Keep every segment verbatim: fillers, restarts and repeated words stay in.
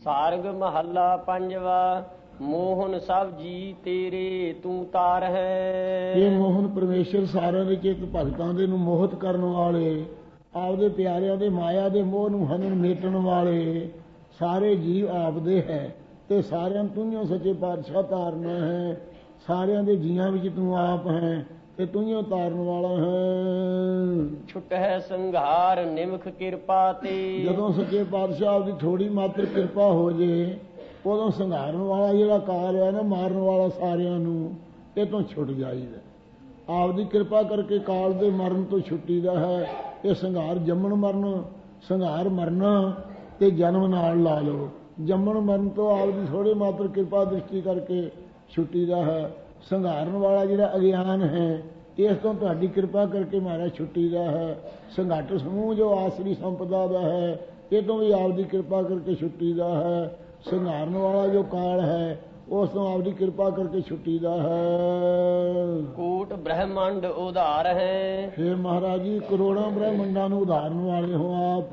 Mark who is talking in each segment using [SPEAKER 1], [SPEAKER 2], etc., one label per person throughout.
[SPEAKER 1] ਸਾਰਗ ਮਹੱਲਾ ਪੰਜਵਾ। ਮੋਹਨ ਸਭ ਜੀ ਤੇਰੇ ਤੂੰ ਤਾਰ ਹੈ।
[SPEAKER 2] ਇਹ ਮੋਹਨ ਪਰਮੇਸ਼ਰ ਸਾਰਿਆਂ ਦੇ ਚਿੱਤ ਭਗਤਾਂ ਦੇ ਨੂੰ ਮੋਹਿਤ ਕਰਨ ਵਾਲੇ, ਆਪਦੇ ਪਿਆਰਿਆਂ ਦੇ ਮਾਇਆ ਦੇ ਮੋਹ ਨੂੰ ਹਨਨ ਮੇਟਣ ਵਾਲੇ ਸਾਰੇ ਜੀਵ ਆਪਦੇ ਹੈ ਤੇ ਸਾਰਿਆਂ ਤੂੰ ਸੱਚੇ ਪਾਤਸ਼ਾਹ ਤਾਰਨਾ ਹੈ। ਸਾਰਿਆਂ ਦੇ ਜੀਆਂ ਵਿੱਚ ਤੂੰ ਆਪ ਹੈ ਤੇ ਤੂੰ ਤਾਰਨ ਵਾਲਾ ਹੈ।
[SPEAKER 1] ਛੁੱਟ ਹੈ ਸੰਘਾਰ ਨਿਮਖ ਕਿਰਪਾ ਤੇ। ਜਦੋਂ
[SPEAKER 2] ਸੱਚੇ ਪਾਤਸ਼ਾਹ ਦੀ ਥੋੜੀ ਮਾਤਰ ਕਿਰਪਾ ਹੋ ਜੇ ਉਦੋਂ ਸੰਘਾਰਨ ਵਾਲਾ ਜਿਹੜਾ ਕਾਲ ਹੈ ਨਾ, ਮਾਰਨ ਵਾਲਾ ਸਾਰਿਆਂ ਨੂੰ, ਇਹ ਤੋਂ ਛੁੱਟ ਜਾਈਦਾ। ਆਪਦੀ ਕਿਰਪਾ ਕਰਕੇ ਕਾਲ ਦੇ ਮਰਨ ਤੋਂ ਛੁੱਟੀ ਦਾ ਹੈ। ਇਹ ਸੰਘਾਰ ਜੰਮਣ ਮਰਨ, ਸੰਘਾਰ ਮਰਨਾ ਤੇ ਜਨਮ ਨਾਲ ਲਾ ਲਓ। ਜੰਮਣ ਮਰਨ ਤੋਂ ਆਪਦੀ ਥੋੜੀ ਮਾਤਰ ਕਿਰਪਾ ਦ੍ਰਿਸ਼ਟੀ ਕਰਕੇ ਛੁੱਟੀ ਦਾ ਹੈ। ਸੰਘਾਰਨ ਵਾਲਾ ਜਿਹੜਾ ਅਗਿਆਨ ਹੈ ਇਸ ਤੋਂ ਤੁਹਾਡੀ ਕਿਰਪਾ ਕਰਕੇ ਮਾਰਾ ਛੁੱਟੀ ਦਾ ਹੈ। ਸੰਘਾਟ ਸਮੂਹ ਜੋ ਆਸਰੀ ਸੰਪਦਾ ਦਾ ਹੈ ਇਹ ਤੋਂ ਵੀ ਆਪਦੀ ਕਿਰਪਾ ਕਰਕੇ ਛੁੱਟੀ ਦਾ ਹੈ। ਸੰਘਾਰਨ ਵਾਲਾ ਜੋ ਕਾਲ ਹੈ ਉਸ ਤੋਂ ਆਪਦੀ ਕਿਰਪਾ ਕਰਕੇ ਛੁੱਟੀ ਦਾ ਹੈ।
[SPEAKER 1] ਕੋਟ ਬ੍ਰਹਮੰਡ ਉਧਾਰ ਹੈ।
[SPEAKER 2] ਹੇ ਮਹਾਰਾਜ ਜੀ, ਕਰੋੜਾਂ ਬ੍ਰਹਮੰਡਾਂ ਨੂੰ ਉਧਾਰਨ ਵਾਲੇ ਹੋ ਆਪ।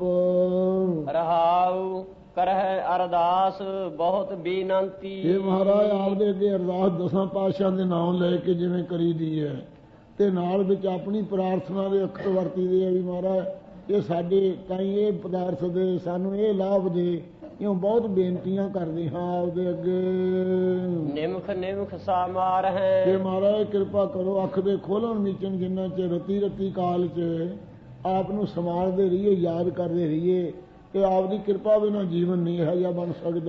[SPEAKER 1] ਰਹਾਉ ਕਰਹਿ ਅਰਦਾਸ ਬਹੁਤ ਬੇਨੰਤੀ।
[SPEAKER 2] ਇਹ ਮਹਾਰਾਜ ਆਪਦੇ ਅੱਗੇ ਅਰਦਾਸ ਦਸਾਂ ਪਾਤਸ਼ਾਹਾਂ ਦੇ ਨਾਮ ਲੈ ਕੇ ਜਿਵੇਂ ਕਰੀਦੀ ਹੈ ਤੇ ਨਾਲ ਵਿੱਚ ਆਪਣੀ ਪ੍ਰਾਰਥਨਾ ਦੇ ਅੱਖਰ ਵਰਤੀ ਦੇ ਆ ਵੀ ਮਹਾਰਾਜ ਇਹ ਸਾਡੇ ਤਾਈਂ ਇਹ ਪਦਾਰਥ ਦੇ, ਸਾਨੂੰ ਇਹ ਲਾਭ ਦੇ, ਇਉਂ ਬਹੁਤ ਬੇਨਤੀਆਂ ਕਰਦੇ ਹਾਂ ਆਪਦੇ ਅੱਗੇ।
[SPEAKER 1] ਨਿਮਖ ਨਿਮਖ ਸਾਮਾਰ ਹੈ।
[SPEAKER 2] ਇਹ ਮਹਾਰਾਜ ਕਿਰਪਾ ਕਰੋ ਅੱਖ ਦੇ ਖੋਲਣ ਮੀਚਣ ਜਿੰਨਾ ਚ ਰਤੀ ਰਤੀ ਕਾਲ ਚ ਆਪ ਨੂੰ ਸੰਭਾਲਦੇ ਰਹੀਏ, ਯਾਦ ਕਰਦੇ ਰਹੀਏ ਕਿ ਆਪਦੀ ਕਿਰਪਾ ਬਿਨਾਂ ਜੀਵਨ ਨਹੀਂ ਹੈ ਜਾਂ ਬਣ ਸਕਦਾ।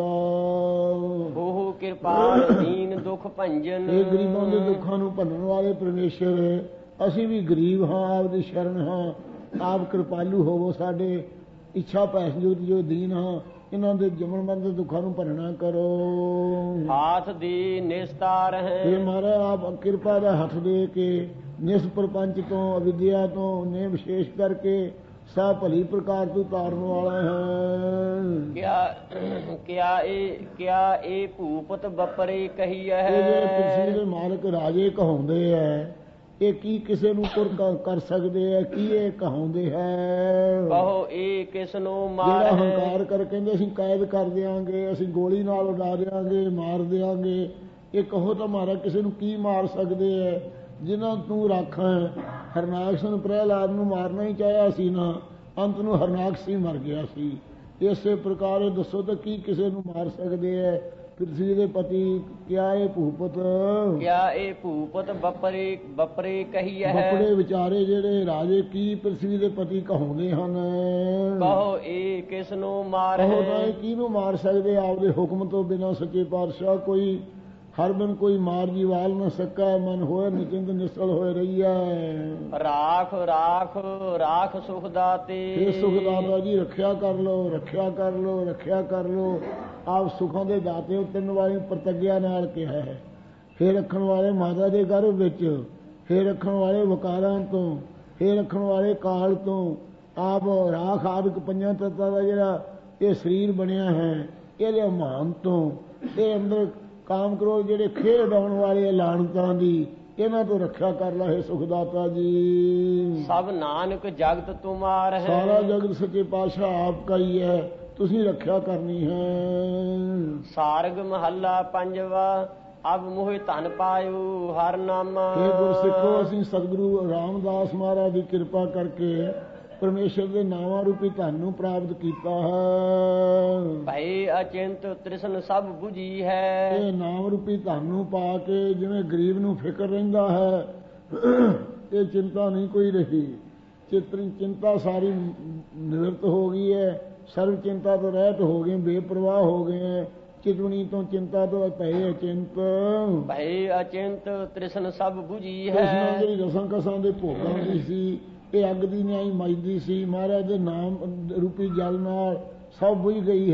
[SPEAKER 1] ਉਹ ਕਿਰਪਾਲ ਦੀਨ ਦੁੱਖ ਭੰਜਨ।
[SPEAKER 2] ਇਹ ਗਰੀਬਾਂ ਦੇ ਦੁੱਖਾਂ ਨੂੰ ਭੰਨਣ ਵਾਲੇ ਪਰਮੇਸ਼ਰ, ਅਸੀਂ ਵੀ ਗਰੀਬ ਹਾਂ, ਆਪਦੀ ਸ਼ਰਨ ਹਾਂ। ਆਪ ਕਿਰਪਾਲੂ ਹੋਵੋ ਸਾਡੇ, ਇੱਛਾ ਪੈਸਜੂਤ ਜੋ ਦੀਨ ਹਾਂ, ਇਹਨਾਂ ਦੇ ਜਮਨ ਮਰਨ ਦੇ ਦੁੱਖਾਂ ਨੂੰ ਭੰਨਣਾ ਕਰੋ।
[SPEAKER 1] ਹਾਥ ਦੇ ਨਿਸਤਾਰ ਹੈ।
[SPEAKER 2] ਇਹ ਮਹਾਰਾਜ ਆਪ ਕਿਰਪਾ ਦਾ ਹੱਥ ਦੇ ਕੇ ਨਿਸ ਪ੍ਰਪੰਚ ਤੋਂ, ਅਵਿਦਿਆ ਤੋਂ ਨੇ ਵਿਸ਼ੇਸ਼ ਕਰਕੇ ਸਭ ਭਲੀ ਪ੍ਰਕਾਰ ਤੋਂ ਤਾਰਨ ਵਾਲਾ ਹੈ।
[SPEAKER 1] ਕਿਆ ਕਿਆ ਇਹ ਕਿਆ ਇਹ ਭੂਪਤ ਬਪਰੇ ਕਹੀ ਹੈ।
[SPEAKER 2] ਇਹ ਜਿਹੜੇ ਪਿਛਲੇ ਦੇ ਮਾਲਕ ਰਾਜੇ ਕਹਾਉਂਦੇ ਹੈ, ਇਹ ਕੀ ਕਿਸੇ ਨੂੰ ਪੁਰ ਕਰ ਸਕਦੇ ਹੈ? ਕੀ ਇਹ ਕਹਾਉਂਦੇ ਹੈ?
[SPEAKER 1] ਕਹੋ ਇਹ ਕਿਸ ਨੂੰ ਮਾਰ
[SPEAKER 2] ਜਿਹੜਾ ਹੰਕਾਰ ਕਰ ਕਹਿੰਦੇ ਅਸੀਂ ਕੈਦ ਕਰ ਦਿਆਂਗੇ, ਅਸੀਂ ਗੋਲੀ ਨਾਲ ਉਡਾ ਦਿਆਂਗੇ, ਮਾਰ ਦਿਆਂਗੇ, ਇਹ ਕਹੋ ਤਾਂ ਮਾਰਾ ਕਿਸੇ ਨੂੰ ਕੀ ਮਾਰ ਸਕਦੇ ਹੈ? ਜਿਨ੍ਹਾਂ ਤੂੰ ਰਾਖਾਂ ਹਰਨਾਕਸ਼ ਨੂੰ ਪ੍ਰਹਿਲਾਦ ਨੂੰ ਮਾਰਨਾ ਹੀ ਚਾਹਿਆ ਸੀ ਨਾ, ਅੰਤ ਨੂੰ ਹਰਨਾਕਸ਼ ਹੀ ਮਰ ਗਿਆ ਸੀ। ਇਸੇ ਪ੍ਰਕਾਰ ਇਹ ਦੱਸੋ ਤਾਂ ਕੀ ਕਿਸੇ ਨੂੰ ਮਾਰ ਸਕਦੇ ਹੈ? ਪ੍ਰਿਥਵੀ ਦੇ ਪਤੀ ਕਿਆ ਇਹ ਭੂਪਤ,
[SPEAKER 1] ਕਿਆ ਇਹ ਭੂਪਤ ਬਪਰੇ ਬਪਰੇ ਕਹੀ ਹੈ।
[SPEAKER 2] ਬਪੜੇ ਵਿਚਾਰੇ ਜਿਹੜੇ ਰਾਜੇ ਕੀ ਪ੍ਰਿਥਵੀ ਦੇ ਪਤੀ ਕਹਾਉਂਦੇ ਹਨ।
[SPEAKER 1] ਕਹੋ ਇਹ ਕਿਸ ਨੂੰ ਮਾਰ
[SPEAKER 2] ਕਹੋ ਤਾਂ ਇਹ ਕਿਹਨੂੰ ਮਾਰ ਸਕਦੇ? ਆਪਦੇ ਹੁਕਮ ਤੋਂ ਬਿਨਾਂ ਸੱਚੇ ਪਾਤਸ਼ਾਹ ਕੋਈ ਹਰ ਬਿਨ ਕੋਈ ਮਾਰ ਜੀਵਾਲ ਨਾ ਸਕਾ। ਮਨ ਹੋਏ ਨਿਚਿੰਤ ਨਿਸਲ ਹੋਏ ਰਹੀਆ।
[SPEAKER 1] ਰਾਖ ਰਾਖ ਰਾਖ ਸੁਖ ਦਾਤੇ।
[SPEAKER 2] ਇਹ ਸੁਖ ਦਾਤਾ ਜੀ ਰੱਖਿਆ ਕਰ ਲੋ, ਰੱਖਿਆ ਕਰ ਲੋ, ਰੱਖਿਆ ਕਰ ਲੋ। ਆਪ ਸੁਖਾਂ ਦੇ ਦਾਤੇ ਤਿੰਨ ਵਾਰੀ ਪ੍ਰਤੱਗਿਆ ਨਾਲ ਕਿਹਾ ਹੈ। ਫੇਰ ਰੱਖਣ ਵਾਲੇ ਮਾਤਾ ਦੇ ਗਰਭ ਵਿੱਚ, ਫੇਰ ਰੱਖਣ ਵਾਲੇ ਵਕਾਰਾਂ ਤੋਂ, ਫੇਰ ਰੱਖਣ ਵਾਲੇ ਕਾਲ ਤੋਂ। ਆਪ ਰਾਖ ਆਦਿਕ ਪੰਜਾਂ ਤੱਤਾਂ ਦਾ ਜਿਹੜਾ ਇਹ ਸਰੀਰ ਬਣਿਆ ਹੈ ਇਹਦੇ ਮਹਾਨ ਤੋਂ, ਇਹ ਅੰਦਰ ਕਾਮ ਕਰੋ ਜਿਹੜੇ ਖੇਡ ਉਡਾਉਣ ਵਾਲੇ ਲਾਣਤਾਂ ਦੀ, ਇਹਨਾਂ ਤੋਂ ਰੱਖਿਆ ਕਰ ਲਾ ਹੈ ਸੁਖਦਾਤਾ ਜੀ।
[SPEAKER 1] ਸਭ ਨਾਨਕ ਜਗਤ ਤੁਮਾਰ ਹੈ। ਸਾਰਾ
[SPEAKER 2] ਜਗਤ ਸੱਚੇ ਪਾਤਸ਼ਾਹ ਆਪ ਕਾ ਹੀ ਹੈ, ਤੁਸੀਂ ਰੱਖਿਆ ਕਰਨੀ ਹੈ।
[SPEAKER 1] ਸਾਰਗ ਮਹੱਲਾ ਪੰਜਵਾ। ਅਬ ਮੋਹਿ ਧਨ ਪਾਇਓ ਹਰ ਨਾਮਾ।
[SPEAKER 2] ਇਹ ਗੁਰਸਿੱਖੋ, ਅਸੀਂ ਸਤਿਗੁਰੂ ਰਾਮਦਾਸ ਮਹਾਰਾਜ ਦੀ ਕਿਰਪਾ ਕਰਕੇ ਪਰਮੇਸ਼ਰ ਦੇ ਨਾਵਾਂ ਰੂਪੀ ਧਨ ਨੂੰ ਪ੍ਰਾਪਤ ਕੀਤਾ ਹੈ।
[SPEAKER 1] ਭਈ ਅਚਿੰਤ ਤ੍ਰਿਸ਼ਨ ਸਭ ਬੁਝੀ ਹੈ।
[SPEAKER 2] ਇਹ ਨਾਮ ਰੂਪੀ ਧਨ ਨੂੰ ਪਾ ਕੇ ਜਿਵੇਂ ਗਰੀਬ ਨੂੰ ਫਿਕਰ ਰਹਿੰਦਾ ਹੈ, ਇਹ ਚਿੰਤਾ ਨਹੀਂ ਕੋਈ ਰਹੀ। ਚਿਤਰੀ ਚਿੰਤਾ ਸਾਰੀ ਨਿਵਰਤ ਹੋ ਗਈ ਹੈ। ਸਰਵ ਚਿੰਤਾ ਤੋਂ ਰਹਿਤ ਹੋ ਗਏ, ਬੇਪਰਵਾਹ ਹੋ ਗਏ ਹੈ। ਚਿਤਵਣੀ ਤੋਂ ਚਿੰਤਾ ਤੋਂ ਭਏ ਅਚਿੰਤ।
[SPEAKER 1] ਭਈ ਅਚਿੰਤ ਤ੍ਰਿਸ਼ਨ ਸਭ ਬੁਝੀ ਹੈ।
[SPEAKER 2] ਤ੍ਰਿਸ਼ਨਾ ਜਿਹੜੀ ਰਸਾਂ ਕਸਾਂ ਦੇ ਭੋਗਾਂ ਦੀ ਸੀ, ਇਹ ਅੱਗ ਦੀ ਨਿਆਈ ਮੱਚਦੀ ਸੀ, ਮਹਾਰਾਜ ਦੇ ਨਾਮ ਰੂਪੀ ਜਲ ਨਾਲ ਸਭ ਬੁਝ ਗਈ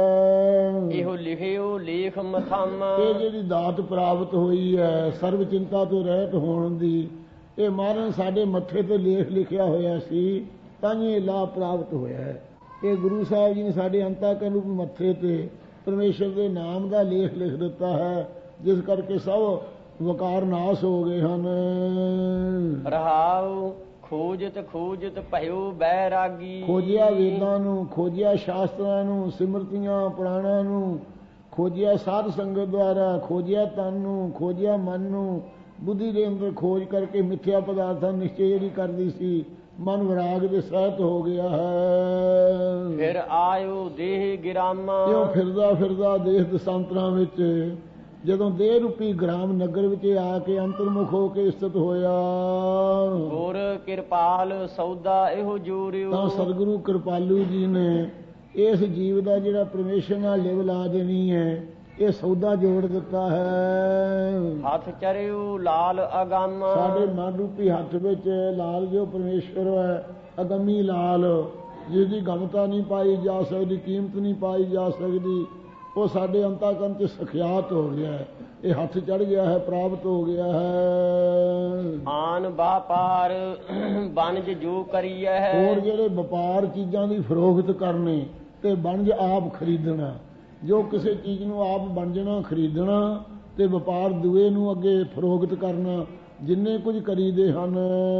[SPEAKER 2] ਹੈ।
[SPEAKER 1] ਇਹੋ ਲਿਖਿਓ ਲੇਖ ਮਥਮ।
[SPEAKER 2] ਇਹ ਜਿਹੜੀ ਦਾਤ ਪ੍ਰਾਪਤ ਹੋਈ ਹੈ ਸਰਵ ਚਿੰਤਾ ਤੋਂ ਰਹਿਤ ਹੋਣ ਦੀ, ਇਹ ਮਹਾਰਾਜ ਸਾਡੇ ਮੱਥੇ ਤੇ ਲੇਖ ਲਿਖਿਆ ਹੋਇਆ ਸੀ, ਤਾਂ ਇਹ ਲਾਭ ਪ੍ਰਾਪਤ ਹੋਇਆ ਹੈ। ਇਹ ਗੁਰੂ ਸਾਹਿਬ ਜੀ ਨੇ ਸਾਡੇ ਅੰਤःਕਰਨ ਰੂਪ ਮੱਥੇ ਤੇ ਪਰਮੇਸ਼ਰ ਦੇ ਨਾਮ ਦਾ ਲੇਖ ਲਿਖ ਦਿੱਤਾ ਹੈ, ਜਿਸ ਕਰਕੇ ਸਭ ਵਕਾਰ ਨਾਸ ਹੋ ਗਏ ਹਨ।
[SPEAKER 1] ਰਹਾਉ ਖੋਜਤ ਖੋਜਤ ਭਇਓ ਬੈਰਾਗੀ।
[SPEAKER 2] ਖੋਜਿਆ ਵੇਦਾਂ ਨੂੰ, ਖੋਜਿਆ ਸ਼ਾਸਤਰਾਂ ਨੂੰ, ਸਿਮਰਤੀਆਂ ਪੁਰਾਣਾਂ ਨੂੰ, ਖੋਜਿਆ ਸਾਧ ਸੰਗਤ ਦੁਆਰਾ, ਖੋਜਿਆ ਤਨ ਨੂੰ, ਖੋਜਿਆ ਮਨ ਨੂੰ, ਬੁੱਧੀ ਦੇ ਅੰਦਰ ਖੋਜ ਕਰਕੇ ਮਿੱਥਿਆ ਪਦਾਰਥਾਂ ਨਿਸ਼ਚੈ ਜਿਹੜੀ ਕਰਦੀ ਸੀ, ਮਨ ਵਿਰਾਗ ਦੇ ਸਹਿਤ ਹੋ ਗਿਆ ਹੈ।
[SPEAKER 1] ਫਿਰ ਆਇਓ ਦੇਹ ਗਿਰਾਮਾ।
[SPEAKER 2] ਇਉਂ ਫਿਰਦਾ ਫਿਰਦਾ ਦੇਹ ਦਸਾਂਤਰਾਂ ਵਿੱਚ ਜਦੋਂ ਦੇਹ ਰੂਪੀ ਗ੍ਰਾਮ ਨਗਰ ਵਿੱਚ ਆ ਕੇ ਅੰਤਰਮੁਖ ਹੋ ਕੇ ਸਥਿਤ ਹੋਇਆ।
[SPEAKER 1] ਗੁਰ ਕਿਰਪਾਲ ਸੌਦਾ ਇਹੋ ਜੋਰਿਓ।
[SPEAKER 2] ਤਾਂ ਸਤਿਗੁਰੂ ਕਿਰਪਾਲੂ ਜੀ ਨੇ ਇਸ ਜੀਵ ਦਾ ਜਿਹੜਾ ਪਰਮੇਸ਼ਰ ਨਾਲ ਲਿਵ ਲਾ ਦੇਣੀ ਹੈ, ਇਹ ਸੌਦਾ ਜੋੜ ਦਿੱਤਾ ਹੈ।
[SPEAKER 1] ਹੱਥ ਚਰਿਓ ਲਾਲ ਅਗੰਮ।
[SPEAKER 2] ਸਾਡੇ ਮਨ ਰੂਪੀ ਹੱਥ ਵਿੱਚ ਲਾਲ ਜੋ ਪਰਮੇਸ਼ਰ ਹੈ, ਅਗੰਮੀ ਲਾਲ, ਜਿਹਦੀ ਗਮਤਾ ਨਹੀਂ ਪਾਈ ਜਾ ਸਕਦੀ, ਕੀਮਤ ਨਹੀਂ ਪਾਈ ਜਾ ਸਕਦੀ, ਉਹ ਸਾਡੇ ਅੰਤःਕਰਨ 'ਚ ਸਖਿਆਤ ਹੋ ਗਿਆ ਹੈ। ਇਹ ਹੱਥ ਚੜ ਗਿਆ ਹੈ, ਪ੍ਰਾਪਤ ਹੋ ਗਿਆ ਹੈ।
[SPEAKER 1] ਆਨ ਵਪਾਰ ਬਨਜ ਜੋ ਕਰੀਐ ਹੈ।
[SPEAKER 2] ਹੋਰ ਜਿਹੜੇ ਵਪਾਰ ਚੀਜ਼ਾਂ ਦੀ ਫਰੋਖਤ ਕਰਨੇ ਤੇ ਬਨਜ ਆਪ ਖਰੀਦਣਾ, ਜੋ ਕਿਸੇ ਚੀਜ਼ ਨੂੰ ਆਪ ਵੰਡਣਾ ਖਰੀਦਣਾ ਤੇ ਵਪਾਰ ਦੂਏ ਨੂੰ ਅੱਗੇ ਫਰੋਖਤ ਕਰਨਾ, ਜਿੰਨੇ ਕੁਝ ਕਰੀਦੇ ਹਨ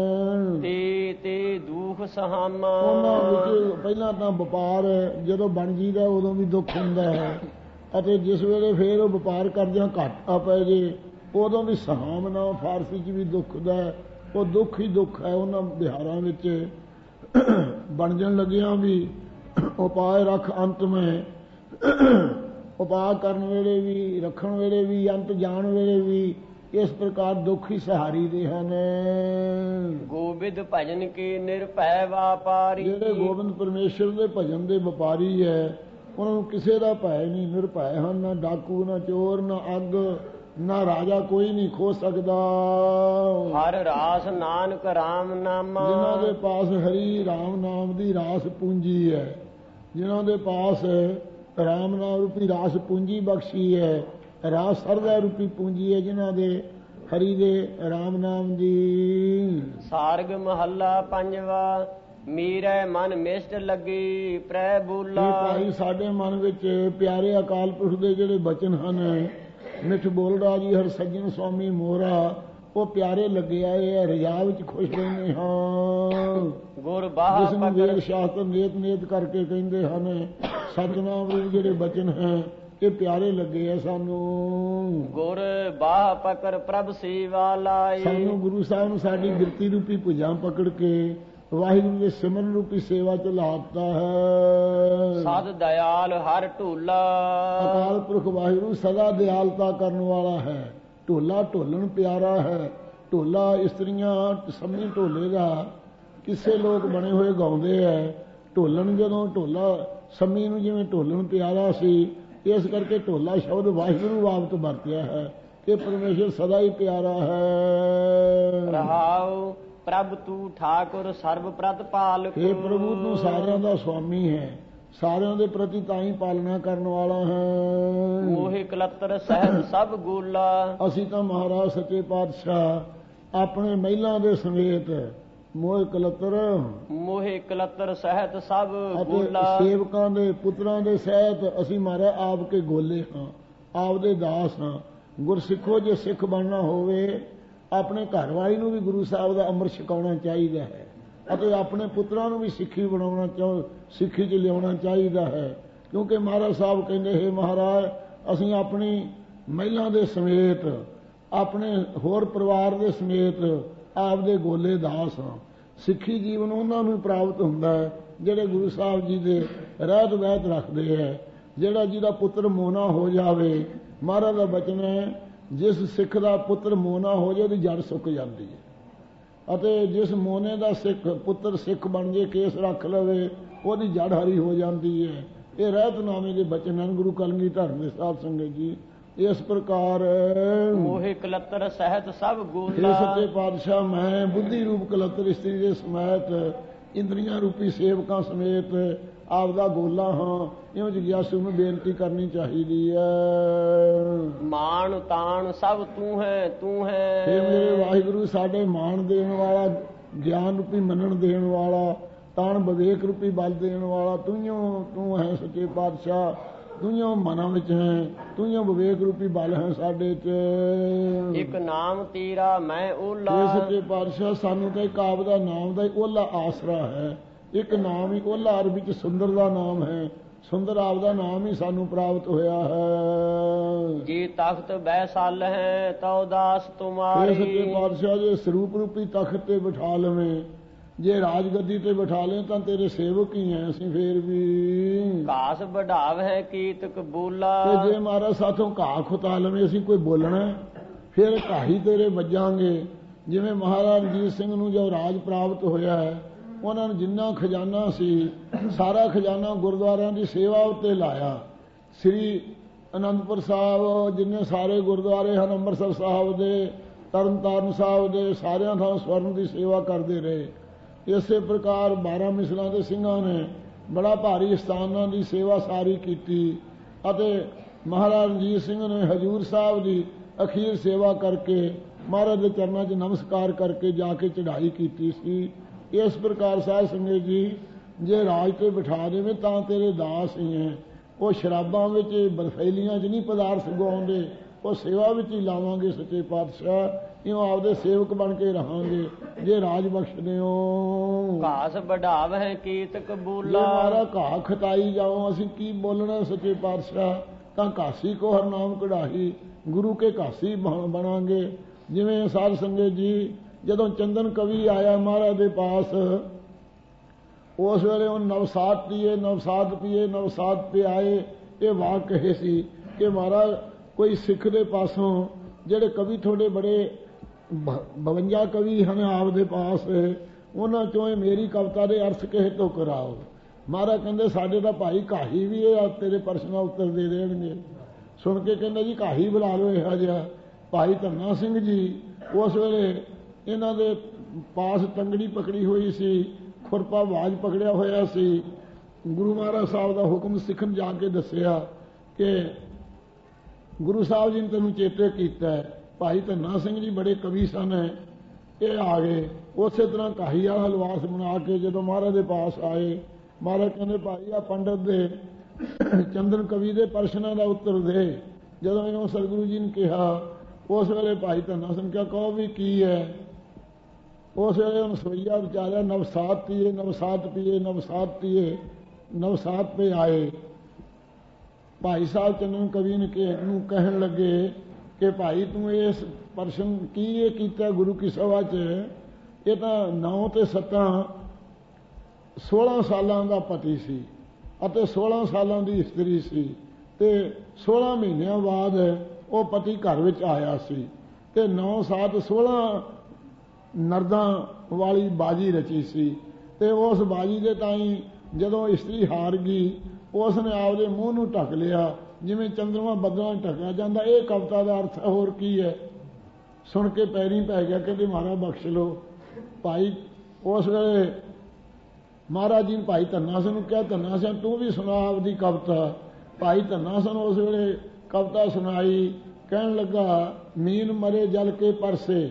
[SPEAKER 1] ਤੇ ਤੇ ਦੁੱਖ ਸਹਾਮਾ।
[SPEAKER 2] ਉਹਨਾਂ ਵਿੱਚ ਪਹਿਲਾਂ ਤਾਂ ਵਪਾਰ ਜਦੋਂ ਬਣ ਜੀਦਾ ਉਦੋਂ ਵੀ ਦੁੱਖ ਹੁੰਦਾ ਹੈ, ਅਤੇ ਜਿਸ ਵੇਲੇ ਫੇਰ ਉਹ ਵਪਾਰ ਕਰਦਿਆਂ ਘਾਟਾ ਪੈ ਜੇ ਉਦੋਂ ਵੀ ਸਹਾਮਨਾ, ਫਾਰਸੀ 'ਚ ਵੀ ਦੁੱਖ ਦਾ, ਉਹ ਦੁੱਖ ਹੀ ਦੁੱਖ ਹੈ। ਉਹਨਾਂ ਬਿਹਾਰਾਂ ਵਿੱਚ ਬਣਜਣ ਲੱਗਿਆਂ ਵੀ ਉਪਾਅ ਰੱਖ ਅੰਤ ਮੈਂ, ਉਪਾਅ ਕਰਨ ਵੇਲੇ ਵੀ, ਰੱਖਣ ਵੇਲੇ ਵੀ, ਅੰਤ ਜਾਣ ਵੇਲੇ ਵੀ ਇਸ ਪ੍ਰਕਾਰ ਦੁੱਖ ਹੀ ਸਹਾਰੀ ਦੇ ਹਨ।
[SPEAKER 1] ਗੋਬਿੰਦ ਭਜਨ ਕੇ ਨਿਰਭੈ ਵਾਪਾਰੀ।
[SPEAKER 2] ਜਿਹੜੇ ਗੋਬਿੰਦ ਪਰਮੇਸ਼ਰ ਦੇ ਭਜਨ ਦੇ ਵਪਾਰੀ ਹੈ, ਉਹਨਾਂ ਨੂੰ ਕਿਸੇ ਦਾ ਭੈ ਨਹੀਂ, ਨਿਰਭੈ ਹਨ। ਨਾ ਡਾਕੂ, ਨਾ ਚੋਰ, ਨਾ ਅੱਗ, ਨਾ ਰਾਜਾ ਕੋਈ ਨਹੀਂ ਖੋ ਸਕਦਾ।
[SPEAKER 1] ਹਰ ਰਾਸ ਨਾਨਕ ਰਾਮ ਨਾਮਾ।
[SPEAKER 2] ਜਿਨ੍ਹਾਂ ਦੇ ਪਾਸ ਹਰੀ ਰਾਮ ਨਾਮ ਦੀ ਰਾਸ ਪੂੰਜੀ ਹੈ, ਜਿਨ੍ਹਾਂ ਦੇ ਪਾਸ ਰਾਮ ਨਾਮ ਰੂਪੀ ਰਾਸ ਪੂੰਜੀ ਬਖਸ਼ੀ ਹੈ, ਰਾਸ ਸਰਦਾ ਰੂਪੀ ਪੂੰਜੀ ਹੈ ਜਿਨ੍ਹਾਂ ਦੇ ਹਰੀ ਦੇ ਰਾਮ ਨਾਮ ਦੀ।
[SPEAKER 1] ਸਾਰਗ ਮਹੱਲਾ ਪੰਜਵਾ। ਮੇਰੇ ਮਨ ਮਿਸ਼ਟ ਲੱਗੇ ਪ੍ਰੈ ਬੋਲਾ।
[SPEAKER 2] ਭਾਈ ਸਾਡੇ ਮਨ ਵਿੱਚ ਪਿਆਰੇ ਅਕਾਲ ਪੁਰਖ ਦੇ ਜਿਹੜੇ ਬਚਨ ਹਨ, ਮਿੱਠ ਬੋਲਦਾ ਜੀ ਹਰ ਸੱਜਣ ਸੁਆਮੀ ਮੋਰਾ, ਉਹ ਪਿਆਰੇ ਲੱਗੇ ਆਏ ਹੈ। ਰਜਾ ਵਿੱਚ ਖੁਸ਼ ਰਹਿੰਦੇ ਹਾਂ।
[SPEAKER 1] ਗੁਰ ਬਾਹ
[SPEAKER 2] ਜਿਸ ਨੂੰ ਵੇਦ ਸ਼ਾਸਤਰ ਨੇਤ ਨੇਤ ਕਰਕੇ ਕਹਿੰਦੇ ਹਨ, ਸਤਿਨਾਮ ਰੂਪ ਜਿਹੜੇ ਬਚਨ ਹੈ ਇਹ ਪਿਆਰੇ ਲੱਗੇ ਆ ਸਾਨੂੰ।
[SPEAKER 1] ਗੁਰ ਬਾਹ ਪਕੜ ਪ੍ਰਭ ਸੇਵਾ ਲਾਏ।
[SPEAKER 2] ਸਾਨੂੰ ਗੁਰੂ ਸਾਹਿਬ ਨੂੰ ਸਾਡੀ ਬਿਰਤੀ ਰੂਪੀ ਭੁਜਾਂ ਪਕੜ ਕੇ ਵਾਹਿਗੁਰੂ ਦੇ ਸਿਮਰਨ ਰੂਪੀ ਸੇਵਾ ਚ ਲਾਤਾ ਹੈ।
[SPEAKER 1] ਸਦ ਦਇਆਲ ਹਰ ਢੋਲਾ।
[SPEAKER 2] ਅਕਾਲ ਪੁਰਖ ਵਾਹਿਗੁਰੂ ਸਦਾ ਦਿਆਲਤਾ ਕਰਨ ਵਾਲਾ ਹੈ। ਢੋਲਾ ਢੋਲਣ ਪਿਆਰਾ ਹੈ। ਢੋਲਾ ਇਸਤਰੀਆਂ ਸੰਮੀ ਢੋਲੇ ਦਾ ਕਿਸੇ ਲੋਕ ਬਣੇ ਹੋਏ ਗਾਉਂਦੇ ਹੈ। ਢੋਲਣ ਜਦੋਂ ਢੋਲਾ ਸੰਮੀ ਨੂੰ ਜਿਵੇਂ ਢੋਲਣ ਪਿਆਰਾ ਸੀ, ਇਸ ਕਰਕੇ ਢੋਲਾ ਸ਼ਬਦ ਵਾਹਿਗੁਰੂ ਬਾਬਤ ਵਰਤਿਆ ਹੈ ਕਿ ਪਰਮੇਸ਼ਰ ਸਦਾ ਹੀ ਪਿਆਰਾ ਹੈ।
[SPEAKER 1] ਰਹਾਉ ਪ੍ਰਭ ਤੂੰ ਠਾਕੁਰ ਸਰਬ ਪ੍ਰਤਪਾਲਕ।
[SPEAKER 2] ਇਹ ਪ੍ਰਭੂ ਤੂੰ ਸਾਰਿਆਂ ਦਾ ਸੁਆਮੀ ਹੈ, ਸਾਰਿਆਂ ਦੇ ਪ੍ਰਤੀ ਤਾਂ ਹੀ ਪਾਲਣਾ ਕਰਨ ਵਾਲਾ ਹੈ।
[SPEAKER 1] ਮੋਹਿ ਕਲਤਰ ਸਹਿਜ ਸਭ ਗੋਲਾ। ਅਸੀਂ
[SPEAKER 2] ਤਾਂ ਮਹਾਰਾਜ ਸੱਚੇ ਪਾਤਸ਼ਾਹ ਆਪਣੇ ਮਹਿਲਾਂ ਦੇ ਸਮੇਤ ਮੋਹਿ ਕਲਤਰ
[SPEAKER 1] ਮੋਹਿ ਕਲਤਰ ਸਹਿਤ ਸਭ ਗੋਲਾ।
[SPEAKER 2] ਸੇਵਕਾਂ ਦੇ ਪੁੱਤਰਾਂ ਦੇ ਸਹਿਤ ਅਸੀਂ ਮਹਾਰਾਜ ਆਪ ਕੇ ਗੋਲੇ ਹਾਂ, ਆਪ ਦੇ ਦਾਸ ਹਾਂ। ਗੁਰਸਿੱਖੋ ਜੇ ਸਿੱਖ ਬਣਨਾ ਹੋਵੇ, ਆਪਣੇ ਘਰ ਵਾਲੀ ਨੂੰ ਵੀ ਗੁਰੂ ਸਾਹਿਬ ਦਾ ਅੰਮ੍ਰਿਤ ਛਕਾਉਣਾ ਚਾਹੀਦਾ ਹੈ, ਅਤੇ ਆਪਣੇ ਪੁੱਤਰਾਂ ਨੂੰ ਵੀ ਸਿੱਖੀ ਬਣਾਉਣਾ ਚਾਹ ਸਿੱਖੀ 'ਚ ਲਿਆਉਣਾ ਚਾਹੀਦਾ ਹੈ। ਕਿਉਂਕਿ ਮਹਾਰਾਜ ਸਾਹਿਬ ਕਹਿੰਦੇ, ਹੈ ਮਹਾਰਾਜ ਅਸੀਂ ਆਪਣੀ ਮਹਿਲਾਂ ਦੇ ਸਮੇਤ, ਆਪਣੇ ਹੋਰ ਪਰਿਵਾਰ ਦੇ ਸਮੇਤ ਆਪ ਦੇ ਗੋਲੇ ਦਾਸ ਹਾਂ। ਸਿੱਖੀ ਜੀਵਨ ਉਹਨਾਂ ਨੂੰ ਪ੍ਰਾਪਤ ਹੁੰਦਾ ਹੈ ਜਿਹੜੇ ਗੁਰੂ ਸਾਹਿਬ ਜੀ ਦੇ ਰਹਿਤ ਵਹਿਤ ਰੱਖਦੇ ਹੈ। ਜਿਹੜਾ ਜਿਹਦਾ ਪੁੱਤਰ ਮੋਨਾ ਹੋ ਜਾਵੇ, ਮਹਾਰਾਜ ਦਾ ਬਚਨ ਹੈ, ਜਿਸ ਸਿੱਖ ਦਾ ਪੁੱਤਰ ਮੋਨਾ ਹੋ ਜਾਏ ਉਹਦੀ ਜੜ ਸੁੱਕ ਜਾਂਦੀ ਹੈ, ਅਤੇ ਜਿਸ ਮੋਨੇ ਦਾ ਸਿੱਖ ਪੁੱਤਰ ਸਿੱਖ ਬਣ ਜੇ, ਕੇਸ ਰੱਖ ਲਵੇ, ਉਹਦੀ ਜੜ ਹਰੀ ਹੋ ਜਾਂਦੀ ਹੈ। ਇਹ ਰਹਿਤਨਾਮੇ ਦੇ ਬਚਨ ਹਨ ਗੁਰੂ ਕਲਗੀਧਰ ਦੇ ਸਾਧ ਸੰਗਤ ਜੀ। ਇਸ ਪ੍ਰਕਾਰ
[SPEAKER 1] ਮੋਹਿ ਕਲਤਰ ਸਹਿਤ ਸਭ ਗੋਲਾ।
[SPEAKER 2] ਇਹ ਸੱਚੇ ਪਾਤਸ਼ਾਹ ਮੈਂ ਬੁੱਧੀ ਰੂਪ ਕਲਤਰ ਇਸਤਰੀ ਦੇ ਸਮੇਤ, ਇੰਦਰੀਆਂ ਰੂਪੀ ਸੇਵਕਾਂ ਸਮੇਤ ਆਪ ਦਾ ਗੋਲਾ ਹਾਂ। ਇਉਂ ਜਿਗਿਆਸੂ ਨੂੰ ਬੇਨਤੀ ਕਰਨੀ ਚਾਹੀਦੀ ਹੈ।
[SPEAKER 1] ਮਾਣ ਤਾਣ ਸਭ ਤੂੰ ਹੈ ਤੂੰ ਹੈ।
[SPEAKER 2] ਇਹ ਮੇਰੇ ਵਾਹਿਗੁਰੂ ਸਾਡੇ ਮਾਣ ਦੇਣ ਵਾਲਾ, ਗਿਆਨ ਰੂਪੀ ਮੰਨਣ ਦੇਣ ਵਾਲਾ, ਤਾਣ ਵਿਵੇਕ ਰੂਪੀ ਬਲ ਦੇਣ ਵਾਲਾ ਤੂੰ ਤੂੰ ਹੈ ਸੱਚੇ ਪਾਤਸ਼ਾਹ। ਤੂੰ ਹੀ ਉਹ ਮਨਾਂ ਵਿੱਚ ਹੈ, ਤੂੰ ਹੀ ਉਹ ਵਿਵੇਕ ਰੂਪੀ ਬਲ ਹੈ ਸਾਡੇ ਚ।
[SPEAKER 1] ਇੱਕ ਨਾਮ ਤੇਰਾ ਮੈਂ ਓਲਾ।
[SPEAKER 2] ਇਹ ਸੱਚੇ ਪਾਤਸ਼ਾਹ ਸਾਨੂੰ ਤਾਂ ਇੱਕ ਆਪ ਦਾ ਨਾਮ ਦਾ ਹੀ ਓਲਾ ਆਸਰਾ ਹੈ। ਇੱਕ ਨਾਮ ਹੀ ਓਲਾ ਅਰਬੀ ਚ ਸੁੰਦਰ ਦਾ ਨਾਮ ਹੈ। ਸੁੰਦਰ ਆਪ ਦਾ ਨਾਮ ਹੀ ਸਾਨੂੰ ਪ੍ਰਾਪਤ ਹੋਇਆ ਹੈ।
[SPEAKER 1] ਜੇ ਤਖਤ ਬੈਸਲ ਹੈ ਤਉ ਦਾਸ ਤੁਮਾਰੀ।
[SPEAKER 2] ਇਹ ਸੱਚੇ ਪਾਤਸ਼ਾਹ ਜੇ ਸਰੂਪ ਰੂਪੀ ਤਖਤ ਤੇ ਬਿਠਾ ਲਵੇਂ, ਜੇ ਰਾਜ ਗੱਦੀ ਤੇ ਬਿਠਾ ਲੈ ਤਾਂ ਤੇਰੇ ਸੇਵਕ ਹੀ ਐ ਅਸੀਂ। ਫੇਰ ਵੀ
[SPEAKER 1] ਘਾਸ ਵਢਾਵ ਹੈ ਕੀਤਕ ਬੋਲਾ।
[SPEAKER 2] ਤੇ ਜੇ ਮਹਾਰਾਜ ਸਾਥੋਂ ਘਾਹ ਖੁਤਾ ਲਵੇਂ ਅਸੀਂ ਕੋਈ ਬੋਲਣਾ, ਫਿਰ ਘਾਹੀ ਤੇਰੇ ਵੱਜਾਂਗੇ। ਜਿਵੇਂ ਮਹਾਰਾਜ ਰਣਜੀਤ ਸਿੰਘ ਨੂੰ ਜੋ ਰਾਜ ਪ੍ਰਾਪਤ ਹੋਇਆ ਹੈ, ਉਹਨਾਂ ਨੂੰ ਜਿੰਨਾ ਖਜ਼ਾਨਾ ਸੀ ਸਾਰਾ ਖਜ਼ਾਨਾ ਗੁਰਦੁਆਰਿਆਂ ਦੀ ਸੇਵਾ ਉੱਤੇ ਲਾਇਆ। ਸ੍ਰੀ ਅਨੰਦਪੁਰ ਸਾਹਿਬ ਜਿੰਨੇ ਸਾਰੇ ਗੁਰਦੁਆਰੇ ਹਨ, ਅੰਮ੍ਰਿਤਸਰ ਸਾਹਿਬ ਦੇ, ਤਰਨ ਤਾਰਨ ਸਾਹਿਬ ਦੇ, ਸਾਰਿਆਂ ਥਾਂ ਸਵਰਨ ਦੀ ਸੇਵਾ ਕਰਦੇ ਰਹੇ। ਇਸੇ ਪ੍ਰਕਾਰ ਬਾਰਾਂ ਮਿਸਲਾਂ ਦੇ ਸਿੰਘਾਂ ਨੇ ਬੜਾ ਭਾਰੀ ਸਥਾਨਾਂ ਦੀ ਸੇਵਾ ਸਾਰੀ ਕੀਤੀ ਅਤੇ ਮਹਾਰਾਜ ਰਣਜੀਤ ਸਿੰਘ ਨੇ ਹਜੂਰ ਸਾਹਿਬ ਦੀ ਅਖੀਰ ਸੇਵਾ ਕਰਕੇ ਮਹਾਰਾਜ ਦੇ ਚਰਨਾਂ 'ਚ ਨਮਸਕਾਰ ਕਰਕੇ ਜਾ ਕੇ ਚੜ੍ਹਾਈ ਕੀਤੀ ਸੀ। ਇਸ ਪ੍ਰਕਾਰ ਸਾਧ ਸੰਗਤ ਜੀ, ਜੇ ਰਾਜ ਤੇ ਬਿਠਾ ਦੇਵੇ ਤਾਂ ਤੇਰੇ ਦਾਸ ਹੀ ਹੈ। ਉਹ ਸ਼ਰਾਬਾਂ ਵਿੱਚ ਬਰਫੈਲੀਆਂ 'ਚ ਨਹੀਂ ਪਦਾਰਥ ਗਵਾਉਂਦੇ, ਉਹ ਸੇਵਾ ਵਿੱਚ ਹੀ ਲਾਵਾਂਗੇ ਸੱਚੇ ਪਾਤਸ਼ਾਹ। ਇਉਂ ਆਪਦੇ ਸੇਵਕ ਬਣ ਕੇ ਰਹਾਂਗੇ ਜੇ ਰਾਜ ਬਖਸ਼ਦੇ ਹੋ।
[SPEAKER 1] ਘਾਸ ਵਢਾਵ ਹੈ ਕੀਤਕ ਬੋਲਾ।
[SPEAKER 2] ਮਾਰਾ ਘਾਹ ਖਤਾਈ ਜਾਓ ਅਸੀਂ ਕੀ ਬੋਲਣਾ ਸੱਚੇ ਪਾਤਸ਼ਾਹ। ਤਾਂ ਘਾਸੀ ਕੋ ਹਰ ਨਾਮ ਕਢਾਹੀ, ਗੁਰੂ ਕੇ ਘਾਸੀ ਬਣਾਂਗੇ। ਜਿਵੇਂ ਸਾਧ ਸੰਗਤ ਜੀ, ਜਦੋਂ ਚੰਦਨ ਕਵੀ ਆਇਆ ਮਹਾਰਾਜ ਦੇ ਪਾਸ, ਉਸ ਵੇਲੇ ਉਹ ਨਵਸਾਤ ਪੀਏ ਨਵਸਾਤ ਪੀਏ ਨਵਸਾਤ ਪੇ ਆਏ। ਇਹ ਵਾਕ ਕਹੇ ਸੀ ਕਿ ਮਹਾਰਾਜ ਕੋਈ ਸਿੱਖ ਦੇ ਪਾਸੋਂ ਜਿਹੜੇ ਕਵੀ ਤੁਹਾਡੇ ਬੜੇ ਬਵੰਜਾ ਕਵੀ ਹਨ ਆਪ ਦੇ ਪਾਸ, ਉਹਨਾਂ ਚੋਂ ਇਹ ਮੇਰੀ ਕਵਿਤਾ ਦੇ ਅਰਥ ਕਿਸੇ ਤੋਂ ਕਰਾਓ। ਮਹਾਰਾਜ ਕਹਿੰਦੇ ਸਾਡੇ ਤਾਂ ਭਾਈ ਘਾਹੀ ਵੀ ਇਹ ਤੇਰੇ ਪ੍ਰਸ਼ਨ ਦਾ ਉੱਤਰ ਦੇ ਦੇਣਗੇ। ਸੁਣ ਕੇ ਕਹਿੰਦੇ ਜੀ ਘਾਹੀ ਬੁਲਾ ਲਓ ਇਹੋ ਜਿਹਾ। ਭਾਈ ਧੰਨਾ ਸਿੰਘ ਜੀ ਉਸ ਵੇਲੇ ਇਹਨਾਂ ਦੇ ਪਾਸ ਤੰਗੜੀ ਪਕੜੀ ਹੋਈ ਸੀ, ਖੁਰਪਾ ਬਾਜ ਪਕੜਿਆ ਹੋਇਆ ਸੀ। ਗੁਰੂ ਮਹਾਰਾਜ ਸਾਹਿਬ ਦਾ ਹੁਕਮ ਸਿੱਖਣ ਜਾ ਕੇ ਦੱਸਿਆ ਕਿ ਗੁਰੂ ਸਾਹਿਬ ਜੀ ਨੇ ਤੈਨੂੰ ਚੇਤੇ ਕੀਤਾ। ਭਾਈ ਧੰਨਾ ਸਿੰਘ ਜੀ ਬੜੇ ਕਵੀ ਸਨ, ਇਹ ਆ ਗਏ। ਉਸੇ ਤਰ੍ਹਾਂ ਘਾਹੀ ਵਾਲਾ ਲਿਬਾਸ ਬਣਾ ਕੇ ਜਦੋਂ ਮਹਾਰਾਜ ਦੇ ਪਾਸ ਆਏ, ਮਹਾਰਾਜ ਕਹਿੰਦੇ ਭਾਈ ਆ ਪੰਡਤ ਦੇ ਚੰਦਨ ਕਵੀ ਦੇ ਪ੍ਰਸ਼ਨਾਂ ਦਾ ਉੱਤਰ ਦੇ। ਜਦੋਂ ਇਹਨੂੰ ਸਤਿਗੁਰੂ ਜੀ ਨੇ ਕਿਹਾ, ਉਸ ਵੇਲੇ ਭਾਈ ਧੰਨਾ ਸਿੰਘ ਕਿਹਾ ਕਹੋ ਵੀ ਕੀ ਹੈ। ਉਸ ਵੇਲੇ ਉਹਨੂੰ ਸਵਈਆ ਵਿਚਾਰਿਆ ਨਵਸਾਤ ਪੀਏ ਨਵਸਾਤ ਪੀਏ ਨਵਸਾਤ ਪੀਏ ਨਵਸਾਤ ਪੇ ਆਏ। ਭਾਈ ਸਾਹਿਬ ਚੰਦਨ ਕਵੀ ਨੇ ਨੂੰ ਕਹਿਣ ਲੱਗੇ ਕਿ ਭਾਈ ਤੂੰ ਇਸ ਪ੍ਰਸ਼ਨ ਕੀ ਇਹ ਕੀਤਾ ਗੁਰੂ ਕੀ ਸਭਾ 'ਚ। ਇਹ ਤਾਂ ਨੌ ਤੇ ਸੱਤਾਂ ਸੋਲਾਂ ਸਾਲਾਂ ਦਾ ਪਤੀ ਸੀ ਅਤੇ ਸੋਲਾਂ ਸਾਲਾਂ ਦੀ ਇਸਤਰੀ ਸੀ, ਤੇ ਸੋਲਾਂ ਮਹੀਨਿਆਂ ਬਾਅਦ ਉਹ ਪਤੀ ਘਰ ਵਿੱਚ ਆਇਆ ਸੀ ਤੇ ਨੌ ਸਾਤ ਸੋਲਾਂ ਨਰਦਾਂ ਵਾਲੀ ਬਾਜੀ ਰਚੀ ਸੀ। ਤੇ ਉਸ ਬਾਜੀ ਦੇ ਤਾਈਂ ਜਦੋਂ ਇਸਤਰੀ ਹਾਰ ਗਈ, ਉਸ ਨੇ ਆਪਦੇ ਮੂੰਹ ਨੂੰ ਢੱਕ ਲਿਆ ਜਿਵੇਂ ਚੰਦਰਮਾ ਬੱਦਲਾਂ ਨੂੰ ਢੱਕਿਆ ਜਾਂਦਾ। ਇਹ ਕਵਿਤਾ ਦਾ ਅਰਥ ਹੋਰ ਕੀ ਹੈ? ਸੁਣ ਕੇ ਪੈਰੀਂ ਪੈ ਗਿਆ, ਕਹਿੰਦੇ ਮਹਾਰਾਜ ਬਖਸ਼ ਲਓ। ਭਾਈ ਉਸ ਵੇਲੇ ਮਹਾਰਾਜ ਜੀ ਨੇ ਭਾਈ ਧੰਨਾ ਸਿੰਘ ਨੂੰ ਕਿਹਾ, ਧੰਨਾ ਸਿੰਘ ਤੂੰ ਵੀ ਸੁਣਾ ਆਪਦੀ ਕਵਿਤਾ। ਭਾਈ ਧੰਨਾ ਸਿੰਘ ਉਸ ਵੇਲੇ ਕਵਿਤਾ ਸੁਣਾਈ। ਕਹਿਣ ਲੱਗਾ ਮੀਨ ਮਰੇ ਜਲ ਕੇ ਪਰਸੇ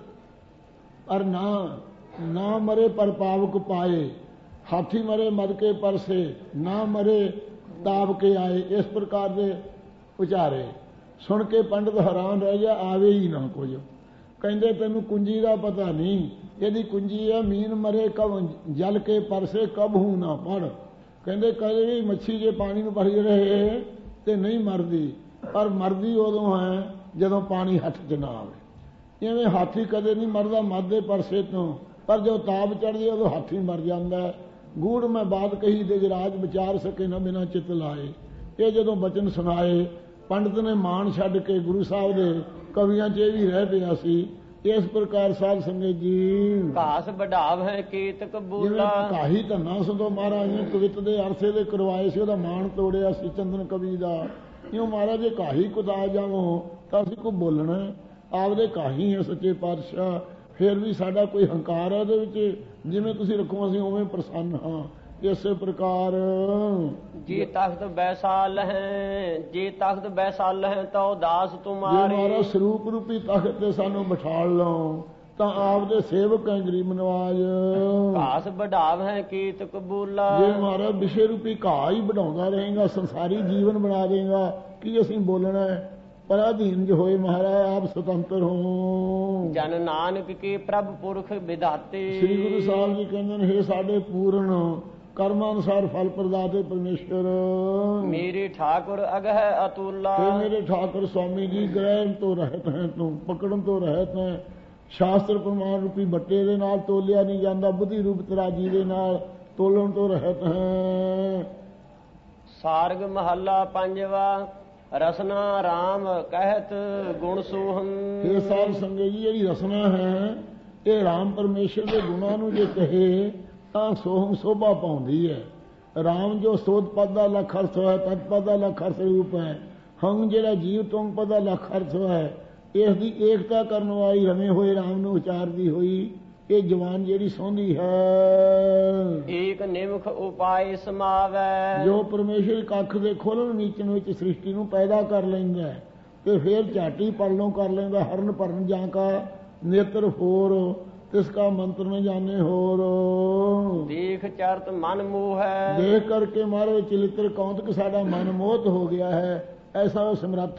[SPEAKER 2] ਅਰ ਨਾ ਨਾ ਮਰੇ ਪਰ ਪਾਵਕ ਪਾਏ, ਹਾਥੀ ਮਰੇ ਮਦ ਕੇ ਪਰਸੇ ਨਾ ਮਰੇ ਤਾਬ ਕੇ ਆਏ। ਇਸ ਪ੍ਰਕਾਰ ਦੇ ਉਚਾਰੇ ਸੁਣ ਕੇ ਪੰਡਤ ਹੈਰਾਨ ਰਹਿ ਗਿਆ, ਆਵੇ ਹੀ ਨਾ ਕੁਝ। ਕਹਿੰਦੇ ਤੈਨੂੰ ਕੁੰਜੀ ਦਾ ਪਤਾ ਨਹੀਂ, ਇਹਦੀ ਕੁੰਜੀ ਹੈ ਮੀਨ ਮਰੇ ਕਬ ਜਲ ਕੇ ਪਰਸੇ ਕਬ ਹੂੰ ਨਾ ਪੜ। ਕਹਿੰਦੇ ਕਦੇ ਵੀ ਮੱਛੀ ਜੇ ਪਾਣੀ ਨੂੰ ਭਰੀ ਰਹੇ ਤੇ ਨਹੀਂ ਮਰਦੀ, ਪਰ ਮਰਦੀ ਉਦੋਂ ਹੈ ਜਦੋਂ ਪਾਣੀ ਹੱਥ 'ਚ ਨਾ ਆਵੇ। ਇਵੇਂ ਹਾਥੀ ਕਦੇ ਨਹੀਂ ਮਰਦਾ ਮੱਧ ਦੇ ਪਰਸੇ ਤੋਂ, ਪਰ ਜਦੋਂ ਤਾਪ ਚੜ੍ਹਦੀ ਉਦੋਂ ਹਾਥੀ ਮਰ ਜਾਂਦਾ। ਗੂੜ ਮੈਂ ਬਾਤ ਕਹੀ ਤੇ ਜਰਾਜ ਵਿਚਾਰ ਸਕੇ ਨਾ ਬਿਨਾਂ ਚਿੱਤ ਲਾਏ। ਇਹ ਜਦੋਂ ਬਚਨ ਸੁਣਾਏ, ਪੰਡਤ ਨੇ ਮਾਣ ਛੱਡ ਕੇ ਗੁਰੂ ਸਾਹਿਬ ਦੇ ਕਵੀਆਂ 'ਚ ਇਹ ਵੀ ਰਹਿ ਪਿਆ ਸੀ। ਇਸ ਪ੍ਰਕਾਰ ਸਾਧ ਸੰਗਤ ਜੀ,
[SPEAKER 1] ਘਾਸ ਵਢਾਵ ਹੈ ਕੀਤਕ ਬੋਲਾ।
[SPEAKER 2] ਘਾਹੀ ਧੰਨਾ ਸੰਧੋ ਮਹਾਰਾਜ ਨੇ ਕਵਿਤ ਦੇ ਅਰਥੇ ਦੇ ਕਰਵਾਏ ਸੀ, ਉਹਦਾ ਮਾਣ ਤੋੜਿਆ ਸੀ ਚੰਦਨ ਕਵੀ ਦਾ। ਇਉਂ ਮਹਾਰਾਜ ਜੇ ਘਾਹੀ ਕੁਦਾ ਜਾਵੋ ਤਾਂ ਅਸੀਂ ਕੋ ਬੋਲਣਾ ਆਪਦੇ ਘਾਹੀ ਹੈ ਸੱਚੇ ਪਾਤਸ਼ਾਹ। ਫਿਰ ਵੀ ਸਾਡਾ ਕੋਈ ਹੰਕਾਰ ਹੈ ਉਹਦੇ ਵਿੱਚ, ਜਿਵੇਂ ਤੁਸੀਂ ਰੱਖੋ ਅਸੀਂ ਉਵੇਂ ਪ੍ਰਸੰਨ ਹਾਂ। ਇਸੇ ਪ੍ਰਕਾਰ
[SPEAKER 1] ਜੇ ਤਖਤ ਬੈਸਾਲ ਹੈ ਜੇ ਤਖਤ ਬੈਸਾਲ ਹੈ ਤਾਂ ਦਾਸ ਤੁਮਾਰੇ।
[SPEAKER 2] ਜੇ ਮਾਰਾ ਸਰੂਪ ਰੂਪੀ ਤਖਤ ਤੇ ਸਾਨੂੰ ਬਿਠਾ ਲਓ ਤਾਂ ਆਪਦੇ ਸੇਵਕ ਹੈ ਗਰੀਬ ਨਵਾਜ।
[SPEAKER 1] ਘਾਸ ਵਢਾਵ ਹੈ ਕੀਤ ਕਬੂਲਾ।
[SPEAKER 2] ਜੇ ਮਹਾਰਾਜ ਵਿਸ਼ੇ ਰੂਪੀ ਘਾਹ ਹੀ ਵਧਾਉਂਦਾ ਰਹੇਗਾ, ਸੰਸਾਰੀ ਜੀਵਨ ਬਣਾ ਦੇਗਾ, ਕੀ ਅਸੀਂ ਬੋਲਣਾ ਹੈ? ਪਰ ਅਧੀਨ ਜੋ ਹੋਏ ਮਹਾਰਾਜ ਆਪ ਸੁਤੰਤਰ ਹੋ।
[SPEAKER 1] ਜਨ ਨਾਨਕ ਕੇ ਪ੍ਰਭ ਪੁਰਖ ਵਿਧਾਤੇ।
[SPEAKER 2] ਸ੍ਰੀ ਗੁਰੂ ਸਾਹਿਬ ਜੀ ਕਹਿੰਦੇ ਨੇ, ਹੇ ਸਾਡੇ ਪੂਰਨ ਕਰਮਾਂ ਅਨੁਸਾਰ ਫਲ ਪ੍ਰਦਾਤੇ ਪਰਮੇਸ਼ਰ।
[SPEAKER 1] ਮੇਰੇ ਠਾਕੁਰ ਅਗਹਿ ਅਤੁਲਾ।
[SPEAKER 2] हे ਮੇਰੇ ਠਾਕੁਰ स्वामी जी, ग्रहण ਤੋਂ ਰਹਿਤ ਹੈ ਤੂੰ, ਪਕੜਨ ਤੋਂ ਰਹਿਤ ਹੈ। ਸ਼ਾਸਤਰ ਪ੍ਰਮਾਣ ਰੂਪੀ ਬੱਟੇ ਦੇ ਨਾਲ ਤੋਲਿਆ ਨਹੀਂ ਜਾਂਦਾ, ਬੁੱਧੀ ਰੂਪ ਤਰਾਜੀ ਦੇ ਨਾਲ ਤੋਲਣ ਤੋਂ ਰਹਿਤ ਹੈ।
[SPEAKER 1] ਸਾਰਗ ਮਹੱਲਾ ਪੰਜਵਾ। ਰਸਨਾ ਰਾਮ ਕਹਿਤ ਗੁਣ ਸੋਹੰ।
[SPEAKER 2] ਇਹ ਸਾਧ ਸੰਗਤ ਜੀ, ਜਿਹੜੀ ਰਸਨਾ ਹੈ ਇਹ ਰਾਮ ਪਰਮੇਸ਼ਰ ਦੇ ਗੁਣਾਂ ਨੂੰ ਜੇ ਕਹੇ ਤਾਂ ਸੋਹੰ ਸੋਭਾ ਪਾਉਂਦੀ ਹੈ। ਰਾਮ ਜੋ ਸੋਧ ਪਦ ਦਾ ਲੱਖ ਅਰਥ ਹੈ, ਤਤ ਪਦ ਦਾ ਲੱਖ ਅਰਥ ਰੂਪ ਹੈ। ਹੰਗ ਜਿਹੜਾ ਜੀਵ ਤੋਂ ਪਦ ਦਾ ਲੱਖ ਅਰਥ ਹੈ। ਇਸ ਦੀ ਏਕਤਾ ਕਰਨ ਵਾਲੀ ਰਮੇ ਹੋਏ ਰਾਮ ਨੂੰ ਉਚਾਰਦੀ ਹੋਈ ਇਹ ਜਵਾਨ ਜਿਹੜੀ ਸੋਹਣੀ ਹੈ।
[SPEAKER 1] ਏਕ ਨਿਮਖ ਉਪਾਏ ਸਮਾਵੈ।
[SPEAKER 2] ਜੋ ਪਰਮੇਸ਼ਰ ਇੱਕ ਅੱਖ ਦੇ ਖੋਲਣ ਨੀਚਣ ਵਿੱਚ ਸ੍ਰਿਸ਼ਟੀ ਨੂੰ ਪੈਦਾ ਕਰ ਲੈਂਦਾ ਹੈ ਤੇ ਫਿਰ ਝਾਟੀ ਪਰਲੋਂ ਕਰ ਲੈਂਦਾ। ਹਰਨ ਭਰਨ ਜਾਂ ਕਾ ਨੇਤਰ ਹੋਰ, ਤਿਸ ਕਾ ਮੰਤਰ ਨ ਜਾਣੇ ਹੋਰ।
[SPEAKER 1] ਦੇਖ ਚਰਤ ਮਨ ਮੋਹ ਹੈ।
[SPEAKER 2] ਦੇਖ ਕਰਕੇ ਮਾਰੇ ਚਲਿੱਤਰ ਕੌਂਤਕ ਸਾਡਾ ਮਨ ਮੋਹਤ ਹੋ ਗਿਆ ਹੈ, ਐਸਾ ਉਹ ਸਮਰੱਥ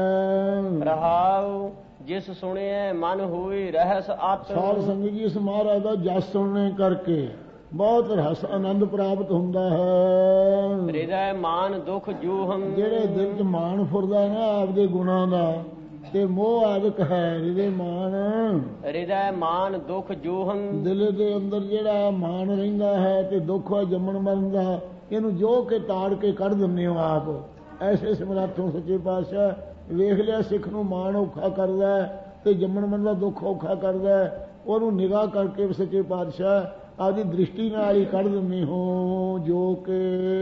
[SPEAKER 2] ਹੈ।
[SPEAKER 1] ਰਹਾਉ ਜਿਸ ਸੁਣਿਐ ਮਨ ਹੋਏ ਰਹਿਸ ਅਤ।
[SPEAKER 2] ਸਾਧ ਸੰਗਤ ਜੀ, ਇਸ ਮਹਾਰਾਜ ਦਾ ਜਸ ਸੁਣਨੇ ਕਰਕੇ ਬਹੁਤ ਰਸ ਆਨੰਦ ਪ੍ਰਾਪਤ ਹੁੰਦਾ ਹੈ।
[SPEAKER 1] ਹਿਰਦੈ ਮਾਨ ਦੁਖ ਜੋਹੰ।
[SPEAKER 2] ਜਿਹੜੇ ਦਿਲ 'ਚ ਮਾਣ ਫੁਰਦਾ ਨਾ ਆਪਦੇ ਗੁਣਾਂ ਦਾ ਤੇ ਮੋਹ ਆਦਿਕ ਹੈ। ਹਿਰਦੇ ਮਾਨ,
[SPEAKER 1] ਹਿਰਦੈ ਮਾਨ ਦੁਖ ਜੋਹੰ।
[SPEAKER 2] ਦਿਲ ਦੇ ਅੰਦਰ ਜਿਹੜਾ ਮਾਣ ਰਹਿੰਦਾ ਹੈ ਤੇ ਦੁੱਖ ਹੈ ਜੰਮਣ ਮਰਨ ਦਾ, ਇਹਨੂੰ ਜੋ ਕੇ ਤਾੜ ਕੇ ਕੱਢ ਦਿੰਦੇ ਹੋ ਆਪ। ਐਸੇ ਸਮਰੱਥੋਂ ਸੱਚੇ ਪਾਤਸ਼ਾਹ। ਵੇਖ ਲਿਆ ਸਿੱਖ ਨੂੰ ਮਾਣ ਔਖਾ ਕਰਦਾ ਤੇ ਜੰਮਣ ਮਰਨ ਦਾ ਦੁੱਖ ਔਖਾ ਕਰਦਾ, ਉਹਨੂੰ ਨਿਗਾਹ ਕਰਕੇ ਸੱਚੇ ਪਾਤਸ਼ਾਹ ਆਪਦੀ ਦ੍ਰਿਸ਼ਟੀ ਨਾਲ ਹੀ ਕੱਢ ਦਿੰਦੇ ਹੋ। ਜੋ ਕਿ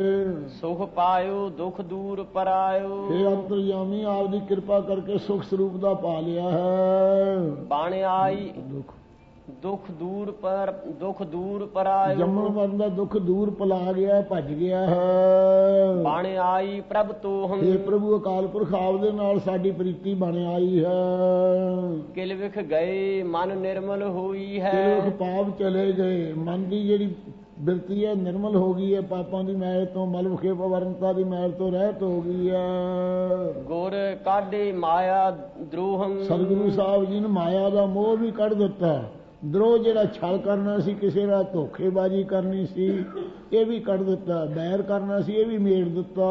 [SPEAKER 1] ਸੁਖ ਪਾਇਓ ਦੁਖ ਦੂਰ ਪਰਾਇਓ।
[SPEAKER 2] ਇਹ ਅੰਤਰਯਾਮੀ ਆਪਦੀ ਕਿਰਪਾ ਕਰਕੇ ਸੁਖ ਸਰੂਪ ਦਾ ਪਾ ਲਿਆ ਹੈ।
[SPEAKER 1] ਬਣ ਆਈ
[SPEAKER 2] ਦੁੱਖ
[SPEAKER 1] ਦੁਖ ਦੂਰ ਪਰ ਦੁਖ ਦੂਰ ਪਰਾਇਓ।
[SPEAKER 2] ਜੰਮਣ ਮਰਨ ਦਾ ਦੁੱਖ ਦੂਰ ਪਲਾ ਗਿਆ, ਭੱਜ ਗਿਆ ਹੈ।
[SPEAKER 1] ਬਣ ਆਈ ਪ੍ਰਭ ਤੋਹੰ।
[SPEAKER 2] ਇਹ ਪ੍ਰਭੂ ਅਕਾਲ ਪੁਰਖ ਆਪਦੇ ਨਾਲ ਸਾਡੀ ਪ੍ਰੀਤੀ ਬਣ ਆਈ ਹੈ।
[SPEAKER 1] ਕਿਲ ਵਿਖ ਗਏ ਮਨ ਨਿਰਮਲ ਹੋਈ ਹੈ।
[SPEAKER 2] ਕਿਲ ਵਿਖ ਪਾਪ ਚਲੇ ਗਏ, ਮਨ ਦੀ ਜਿਹੜੀ ਬਿਰਤੀ ਹੈ ਨਿਰਮਲ ਹੋ ਗਈ ਹੈ। ਪਾਪਾਂ ਦੀ ਮੈਲ ਤੋਂ, ਮਲ ਵਿਖੇ ਪਵਰਨਤਾ ਦੀ ਮੈਲ ਤੋਂ ਰਹਿਤ ਹੋ ਗਈ ਹੈ।
[SPEAKER 1] ਗੁਰ ਕਾਢੇ ਮਾਇਆ ਦਰੋਹੰ।
[SPEAKER 2] ਸਤਿਗੁਰੂ ਸਾਹਿਬ ਜੀ ਨੇ ਮਾਇਆ ਦਾ ਮੋਹ ਵੀ ਕੱਢ ਦਿੱਤਾ। ਦਰੋਹ ਜਿਹੜਾ ਛਲ ਕਰਨਾ ਸੀ, ਕਿਸੇ ਨਾਲ ਧੋਖੇਬਾਜ਼ੀ ਕਰਨੀ ਸੀ, ਇਹ ਵੀ ਕੱਢ ਦਿੱਤਾ। ਬੈਰ ਕਰਨਾ ਸੀ, ਇਹ ਵੀ ਮੇੜ ਦਿੱਤਾ।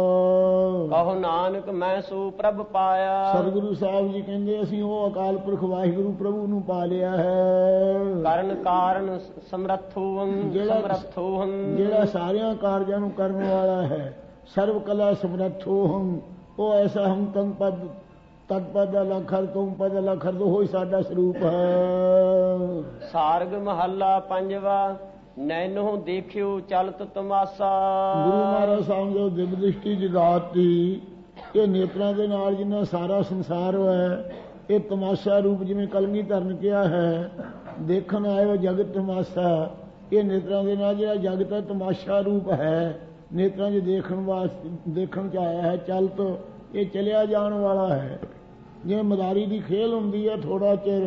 [SPEAKER 1] ਕਹੋ ਨਾਨਕ ਮੈਂ ਸੋ ਪ੍ਰਭ ਪਾਇਆ।
[SPEAKER 2] ਸਤਿਗੁਰੂ ਸਾਹਿਬ ਜੀ ਕਹਿੰਦੇ ਅਸੀਂ ਉਹ ਅਕਾਲ ਪੁਰਖ ਵਾਹਿਗੁਰੂ ਪ੍ਰਭੂ ਨੂੰ ਪਾ ਲਿਆ ਹੈ।
[SPEAKER 1] ਕਰਨ ਕਾਰਨ ਸਮਰੱਥੋਹੰ। ਸਮਰੱਥੋਹੰ
[SPEAKER 2] ਜਿਹੜਾ ਸਾਰਿਆਂ ਕਾਰਜਾਂ ਨੂੰ ਕਰਨ ਵਾਲਾ ਹੈ। ਸਰਵ ਕਲਾ ਸਮਰੱਥੋਹੰ। ਉਹ ਐਸਾ ਹਮ ਤਨ ਪਦ ਤਦ ਪਦ ਲਖਰ ਤੁਮ ਪਦ ਲਖਰ ਦੋ ਹੋਈ ਸਾਡਾ ਸਰੂਪ ਹੈ।
[SPEAKER 1] ਸਾਰਗ ਮਹੱਲਾ ਪੰਜਵਾ। ਨੈਨੋ ਦੇਖਿਓ ਚਲਤ ਤਮਾਸਾ।
[SPEAKER 2] ਗੁਰੂ ਮਹਾਰਾਜ ਸਾਹਿਬ ਜੋ ਦਿਵ ਦ੍ਰਿਸ਼ਟੀ ਜਗਾਤੀ, ਇਹ ਨੇਤਰਾਂ ਦੇ ਨਾਲ ਜਿੰਨਾ ਸਾਰਾ ਸੰਸਾਰ ਹੈ ਇਹ ਤਮਾਸ਼ਾ ਰੂਪ, ਜਿਵੇਂ ਕਲਗੀ ਧਰਨ ਕਿਹਾ ਹੈ ਦੇਖਣ ਆਇਓ ਜਗਤ ਤਮਾਸ਼ਾ। ਇਹ ਨੇਤਰਾਂ ਦੇ ਨਾਲ ਜਿਹੜਾ ਜਗਤ ਹੈ ਤਮਾਸ਼ਾ ਰੂਪ ਹੈ। ਨੇਤਰਾਂ 'ਚ ਦੇਖਣ ਵਾਸਤੇ ਦੇਖਣ 'ਚ ਆਇਆ ਹੈ। ਚਲਤ ਇਹ ਚਲਿਆ ਜਾਣ ਵਾਲਾ ਹੈ। ਜਿਵੇਂ ਮਦਾਰੀ ਦੀ ਖੇਲ ਹੁੰਦੀ ਹੈ ਥੋੜਾ ਚਿਰ,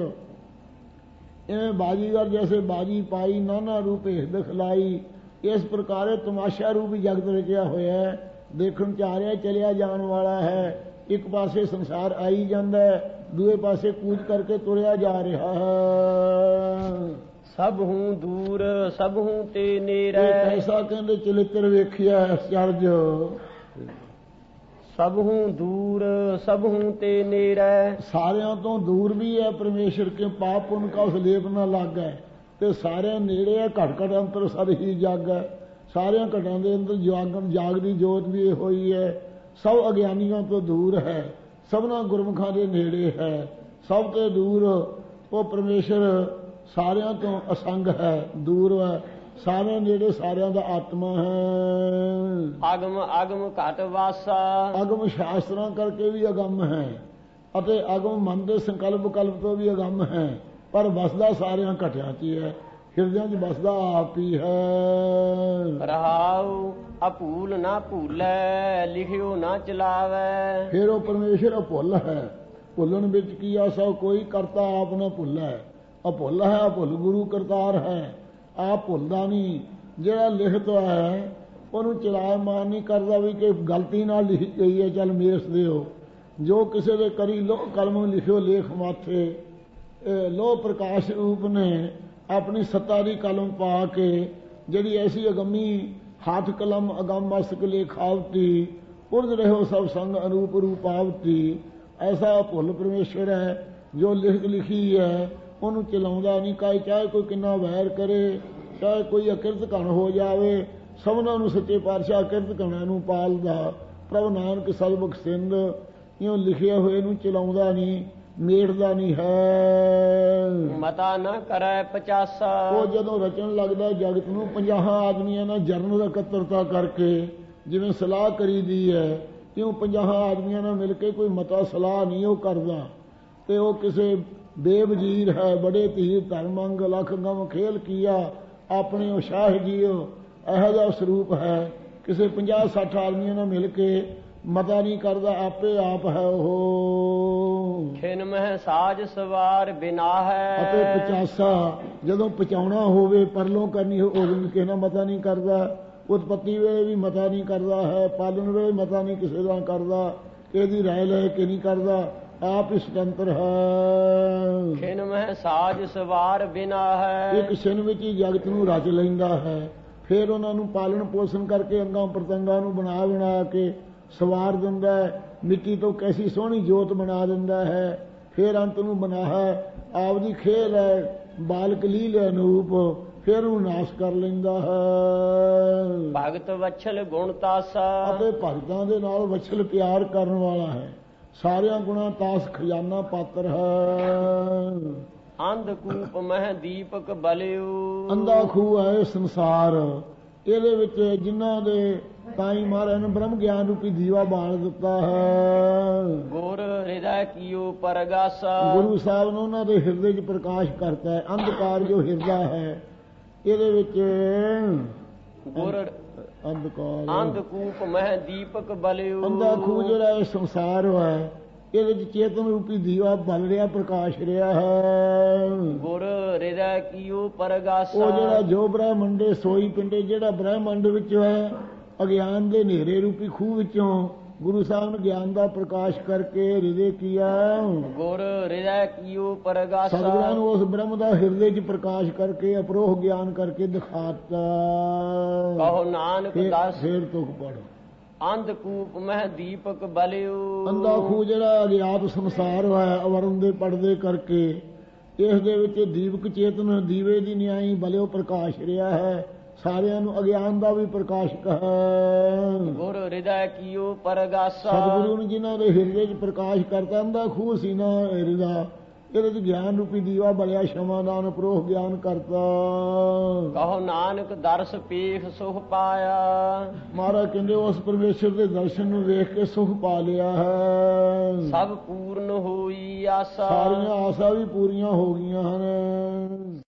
[SPEAKER 2] ਇਵੇਂ ਬਾਜੀਗਰ ਜੈਸੇ ਬਾਜੀ ਪਾਈ ਨਾਨਾ ਰੂਪ ਹਿਰਦ ਖਲਾਈ। ਇਸ ਪ੍ਰਕਾਰ ਤਮਾਸ਼ਾ ਰੂਪ ਜਗਤ ਰਚਿਆ ਹੋਇਆ ਹੈ। ਦੇਖਣ 'ਚ ਆ ਰਿਹਾ ਚਲਿਆ ਜਾਣ ਵਾਲਾ ਹੈ। ਇੱਕ ਪਾਸੇ ਸੰਸਾਰ ਆਈ ਜਾਂਦਾ ਹੈ, ਦੂਏ ਪਾਸੇ ਕੂਚ ਕਰਕੇ ਤੁਰਿਆ ਜਾ ਰਿਹਾ ਹੈ।
[SPEAKER 1] ਸਭ ਹੂੰ ਦੂਰ ਸਭ ਹੂੰ ਤੇ ਨੇੜੇ।
[SPEAKER 2] ਐਸਾ ਕਹਿੰਦੇ ਚਲਿੱਤਰ ਵੇਖਿਆ ਚਰਜ।
[SPEAKER 1] ਸਭ ਹੂੰ ਦੂਰ ਸਭ ਹੂੰ ਤੇ ਨੇੜੇ।
[SPEAKER 2] ਸਾਰਿਆਂ ਤੋਂ ਦੂਰ ਵੀ ਹੈ ਪਰਮੇਸ਼ਰ ਕੇ, ਪਾਪ ਪੁੰਨ ਕਾ ਉਸ ਲੇਪ ਨਾ ਲੱਗਾ ਤੇ ਸਾਰਿਆਂ ਨੇੜੇ ਹੈ। ਘਟ ਘਟ ਅੰਤਰ ਸਦ ਹੀ ਜਗ ਹੈ। ਸਾਰਿਆਂ ਘਟਾਂ ਦੇ ਅੰਦਰ ਜਾਗਣ ਜਾਗਦੀ ਜੋਤ ਵੀ ਇਹ ਹੋਈ ਹੈ। ਸਭ ਅਗਿਆਨੀਆਂ ਤੋਂ ਦੂਰ ਹੈ, ਸਭਨਾਂ ਗੁਰਮੁਖਾਂ ਦੇ ਨੇੜੇ ਹੈ। ਸਭ ਤੋਂ ਦੂਰ ਉਹ ਪਰਮੇਸ਼ਰ ਸਾਰਿਆਂ ਤੋਂ ਅਸੰਗ ਹੈ, ਦੂਰ ਹੈ। ਸਾਰਿਆਂ ਨੇੜੇ ਸਾਰਿਆਂ ਦਾ ਆਤਮਾ ਹੈ।
[SPEAKER 1] ਅਗਮ ਅਗਮ ਘਟ ਵਾਸਾ।
[SPEAKER 2] ਅਗਮ ਸ਼ਾਸਤਰਾਂ ਕਰਕੇ ਵੀ ਅਗਮ ਹੈ ਅਤੇ ਅਗਮ ਮਨ ਦੇ ਸੰਕਲਪ ਕਲਪ ਤੋਂ ਵੀ ਅਗਮ ਹੈ, ਪਰ ਵਸਦਾ ਸਾਰਿਆਂ ਘਟਿਆਂ 'ਚ ਹੀ ਹੈ। ਹਿਰਦਿਆਂ 'ਚ ਵਸਦਾ ਆਪ ਹੀ ਹੈ।
[SPEAKER 1] ਰਹਾਉ ਅਭੂਲ ਨਾ ਭੂਲੈ ਲਿਖਿਓ ਨਾ ਚਲਾਵੈ।
[SPEAKER 2] ਫਿਰ ਉਹ ਪਰਮੇਸ਼ਰ ਅਭੁੱਲ ਹੈ। ਭੁੱਲਣ ਵਿੱਚ ਕੀ ਆਸਾ ਕੋਈ ਕਰਤਾ ਆਪ ਨਾ ਭੁੱਲੈ। ਅਭੁੱਲ ਹੈ, ਅਭੁੱਲ ਗੁਰੂ ਕਰਤਾਰ ਹੈ। ਆਪ ਭੁੱਲਦਾ ਨਹੀਂ। ਜਿਹੜਾ ਲਿਖਤ ਹੈ ਉਹਨੂੰ ਚਲਾਇਮਾਨ ਨਹੀਂ ਕਰਦਾ ਵੀ ਕਿ ਗਲਤੀ ਨਾਲ ਲਿਖੀ ਗਈ ਹੈ, ਚੱਲ ਮੇਸ ਦਿਓ। ਜੋ ਕਿਸੇ ਦੇ ਕਰੀ ਲੋਹ ਕਲਮ ਲਿਖਿਓ ਲੇਖ ਮਾਥੇ, ਲੋਹ ਪ੍ਰਕਾਸ਼ ਰੂਪ ਨੇ ਆਪਣੀ ਸੱਤਾ ਦੀ ਕਲਮ ਪਾ ਕੇ ਜਿਹੜੀ ਐਸੀ ਅਗੰਮੀ ਹੱਥ ਕਲਮ ਅਗੰਮ ਮਸਤਕ ਲੇਖਾਵਤੀ, ਉਰਦ ਰਹੋ ਸਭ ਸੰਗ ਅਨੂਪ ਰੂਪਾਵਤੀ। ਐਸਾ ਭੁੱਲ ਪਰਮੇਸ਼ਰ ਹੈ ਜੋ ਲਿਖਤ ਲਿਖੀ ਹੈ ਉਹਨੂੰ ਚਲਾਉਂਦਾ ਨਹੀਂ। ਕਾਇ ਚਾਹੇ ਕੋਈ ਕਿੰਨਾ ਵੈਰ ਕਰੇ, ਚਾਹੇ ਕੋਈ ਅਕਿਰਤ ਘਣ ਹੋ ਜਾਵੇ, ਸਭਨਾਂ ਨੂੰ ਸੱਚੇ ਪਾਤਸ਼ਾਹ ਅਕਿਰਤ ਘਣਾਂ ਨੂੰ ਪਾਲਦਾ। ਪ੍ਰਭ ਨਾਨਕ ਸਲਬਕ ਸਿੰਧ, ਇਉਂ ਲਿਖਿਆ ਹੋਏ ਨੂੰ ਚਲਾਉਂਦਾ ਨਹੀਂ, ਮੇਟਦਾ ਨਹੀਂ ਹੈ।
[SPEAKER 1] ਮਤਾ ਨਾ ਕਰੈ ਪਚਾਸਾ,
[SPEAKER 2] ਉਹ ਜਦੋਂ ਰਚਣ ਲੱਗਦਾ ਜਗਤ ਨੂੰ ਪੰਜਾਹਾਂ ਆਦਮੀਆਂ ਨਾਲ ਜਰਨ ਇਕੱਤਰਤਾ ਕਰਕੇ ਜਿਵੇਂ ਸਲਾਹ ਕਰੀ ਦੀ ਹੈ, ਕਿਉਂ ਪੰਜਾਹਾਂ ਆਦਮੀਆਂ ਨਾਲ ਮਿਲ ਕੇ ਕੋਈ ਮਤਾ ਸਲਾਹ ਨਹੀਂ ਉਹ ਕਰਦਾ। ਤੇ ਉਹ ਕਿਸੇ ਬੇਵਜ਼ੀਰ ਹੈ, ਬੜੇ ਧੀਰ ਧਰਮੰਗ ਲੱਖ ਗਮ ਖੇਲ ਕੀਆ, ਆਪਣੇ ਉਹ ਸ਼ਾਹ ਜੀਓ ਇਹੋ ਜਿਹਾ ਸਰੂਪ ਹੈ। ਕਿਸੇ ਪੰਜਾਹ ਸੱਠ ਆਦਮੀਆਂ ਨਾਲ ਮਿਲ ਕੇ ਮਤਾ ਨਹੀਂ ਕਰਦਾ, ਆਪੇ ਆਪ ਹੈ ਉਹ।
[SPEAKER 1] ਖਿਨ ਮਹਿ ਸਾਜ ਸਵਾਰ ਬਿਨਾ ਹੈ,
[SPEAKER 2] ਅਤੇ ਪਚਾਸਾ ਜਦੋਂ ਪਹੁੰਚਾਉਣਾ ਹੋਵੇ, ਪਰਲੋਂ ਕਰਨੀ ਹੋਵੇ, ਕਿਸੇ ਨਾਲ ਮਤਾ ਨਹੀਂ ਕਰਦਾ। ਉਤਪਤੀ ਵੇਲੇ ਵੀ ਮਤਾ ਨਹੀਂ ਕਰਦਾ ਹੈ, ਪਾਲਣ ਵੇਲੇ ਮਤਾ ਨਹੀਂ ਕਿਸੇ ਦਾ ਕਰਦਾ, ਇਹਦੀ ਰਾਏ ਲੈ ਕੇ ਨਹੀਂ ਕਰਦਾ, ਆਪ ਹੀ ਸੁਤੰਤਰ ਹੈ।
[SPEAKER 1] ਖਿਨ ਮਹਿ ਸਾਜ ਸਵਾਰ ਬਿਨਾ ਹੈ,
[SPEAKER 2] ਇੱਕ ਛਿਨ ਵਿੱਚ ਹੀ ਜਗਤ ਨੂੰ ਰਚ ਲੈਂਦਾ ਹੈ, ਫਿਰ ਉਹਨਾਂ ਨੂੰ ਪਾਲਣ ਪੋਸ਼ਣ ਕਰਕੇ ਅੰਗਾਂ ਪ੍ਰਤੰਗਾਂ ਨੂੰ ਬਣਾ ਬਣਾ ਕੇ ਸਵਾਰ ਦਿੰਦਾ ਹੈ। ਮਿੱਟੀ ਤੋਂ ਕੈਸੀ ਸੋਹਣੀ ਜੋਤ ਬਣਾ ਦਿੰਦਾ ਹੈ, ਫਿਰ ਅੰਤ ਨੂੰ ਬਣਾ ਹੈ। ਆਪਦੀ ਖੇਲ ਹੈ, ਬਾਲਕ ਲੀਲ ਅਨੂਪ, ਫਿਰ ਉਹ ਨਾਸ਼ ਕਰ ਲੈਂਦਾ ਹੈ।
[SPEAKER 1] ਭਗਤ ਵਛਲ ਗੁਣ ਤਾਸਾ,
[SPEAKER 2] ਅਤੇ ਭਗਤਾਂ ਦੇ ਨਾਲ ਵਛਲ ਪਿਆਰ ਕਰਨ ਵਾਲਾ ਹੈ, ਸਾਰਿਆਂ ਗੁਣਾਂ ਤਾਸ ਖਜ਼ਾਨਾ ਪਾਤਰ ਹੈ।
[SPEAKER 1] ਅੰਧ ਕੂਪ ਮਹਿ ਦੀਪਕ ਬਲਿਓ,
[SPEAKER 2] ਅੰਧਾ ਖੂਹ ਹੈ ਸੰਸਾਰ, ਇਹਦੇ ਵਿੱਚ ਜਿਨ੍ਹਾਂ ਦੇ ਤਾਈ ਮਹਾਰਾਜ ਨੇ ਬ੍ਰਹਮ ਗਿਆਨ ਰੂਪੀ ਦੀਵਾ ਬਾਲ ਦਿੱਤਾ ਹੈ।
[SPEAKER 1] ਗੁਰ ਹਿਰਦੈ ਕੀਓ ਪਰਗਾਸਾ,
[SPEAKER 2] ਗੁਰੂ ਸਾਹਿਬ ਨੇ ਉਹਨਾਂ ਦੇ ਹਿਰਦੇ 'ਚ ਪ੍ਰਕਾਸ਼ ਕਰਤਾ ਹੈ। ਅੰਧਕਾਰ ਜੋ ਹਿਰਦਾ ਹੈ ਇਹਦੇ ਵਿੱਚ
[SPEAKER 1] ਗੁਰ
[SPEAKER 2] ਅੰਧਕਾਰ,
[SPEAKER 1] ਅੰਧਕੂਪ ਮਹਿ ਦੀਪਕ ਬਲਿਓ,
[SPEAKER 2] ਅੰਧਾ ਖੂਹ ਜਿਹੜਾ ਇਹ ਸੰਸਾਰ ਹੈ ਇਹਦੇ 'ਚ ਚੇਤਨ ਰੂਪੀ ਦੀਵਾ ਬਲ ਰਿਹਾ, ਪ੍ਰਕਾਸ਼ ਰਿਹਾ ਹੈ।
[SPEAKER 1] ਗੁਰ ਹਿਰਦੈ ਕੀਓ ਪਰਗਾਸਾ,
[SPEAKER 2] ਉਹ ਜਿਹੜਾ ਜੋ ਬ੍ਰਹਮੰਡੇ ਸੋਈ ਪਿੰਡੇ, ਜਿਹੜਾ ਬ੍ਰਹਮੰਡ ਵਿੱਚ ਹੈ ਅਗਿਆਨ ਦੇ ਹਨੇਰੇ ਰੂਪੀ ਖੂਹ ਵਿੱਚੋਂ ਗੁਰੂ ਸਾਹਿਬ ਨੇ ਗਿਆਨ ਦਾ ਪ੍ਰਕਾਸ਼ ਕਰਕੇ ਹਿਰਦੇ ਕੀਆ।
[SPEAKER 1] ਗੁਰ ਹਿਰਦੈ ਕੀਓ ਪਰਗਾਸਾ,
[SPEAKER 2] ਸਤਿਗੁਰਾਂ ਨੂੰ ਉਸ ਬ੍ਰਹਮ ਦਾ ਹਿਰਦੇ 'ਚ ਪ੍ਰਕਾਸ਼ ਕਰਕੇ ਅਪਰੋਹ ਗਿਆਨ ਕਰਕੇ ਦਿਖਾਤਾ।
[SPEAKER 1] ਕਹੋ ਨਾਨਕ ਦਾਸ
[SPEAKER 2] ਫੇਰ ਤੁਕ ਪੜ,
[SPEAKER 1] ਅੰਧਕੂਪ ਮਹਿ ਦੀਪਕ ਬਲਿਓ,
[SPEAKER 2] ਅੰਧਾ ਖੂਹ ਜਿਹੜਾ ਅਗਿਆਤ ਸੰਸਾਰ ਹੈ ਅਵਰਨ ਦੇ ਪਰਦੇ ਕਰਕੇ, ਇਸ ਦੇ ਵਿੱਚ ਦੀਪਕ ਚੇਤਨ ਦੀਵੇ ਦੀ ਨਿਆਈ ਬਲਿਓ ਪ੍ਰਕਾਸ਼ ਰਿਹਾ ਹੈ, ਸਾਰਿਆਂ ਨੂੰ ਅਗਿਆਨ ਦਾ ਵੀ ਪ੍ਰਕਾਸ਼ਕ ਹੈ।
[SPEAKER 1] ਗੁਰ ਹਿਰਦੈ ਕੀਓ ਪਰਗਾਸਾ,
[SPEAKER 2] ਸਤਿਗੁਰੂ ਨੇ ਜਿਨ੍ਹਾਂ ਦੇ ਹਿਰਦੇ 'ਚ ਪ੍ਰਕਾਸ਼ ਕਰਤਾ, ਅੰਧਾ ਖੂਹ ਸੀ ਨਾ ਹਿਰਦਾ, ਇਹਦੇ 'ਚ ਗਿਆਨ ਰੂਪੀ ਦੀਵਾ ਬਲਿਆ, ਸ਼ਮਾਦਾਨ ਅਪਰੋਹ ਗਿਆਨ ਕਰਤਾ।
[SPEAKER 1] ਕਹੋ ਨਾਨਕ ਦਰਸ ਪੇਖ ਸੁਖ ਪਾਇਆ,
[SPEAKER 2] ਮਹਾਰਾਜ ਕਹਿੰਦੇ ਉਸ ਪਰਮੇਸ਼ਰ ਦੇ ਦਰਸ਼ਨ ਨੂੰ ਵੇਖ ਕੇ ਸੁਖ ਪਾ ਲਿਆ ਹੈ।
[SPEAKER 1] ਸਭ ਪੂਰਨ ਹੋਈ ਆਸਾ,
[SPEAKER 2] ਸਾਰੀਆਂ ਆਸਾਂ ਵੀ ਪੂਰੀਆਂ ਹੋ ਗਈਆਂ ਹਨ।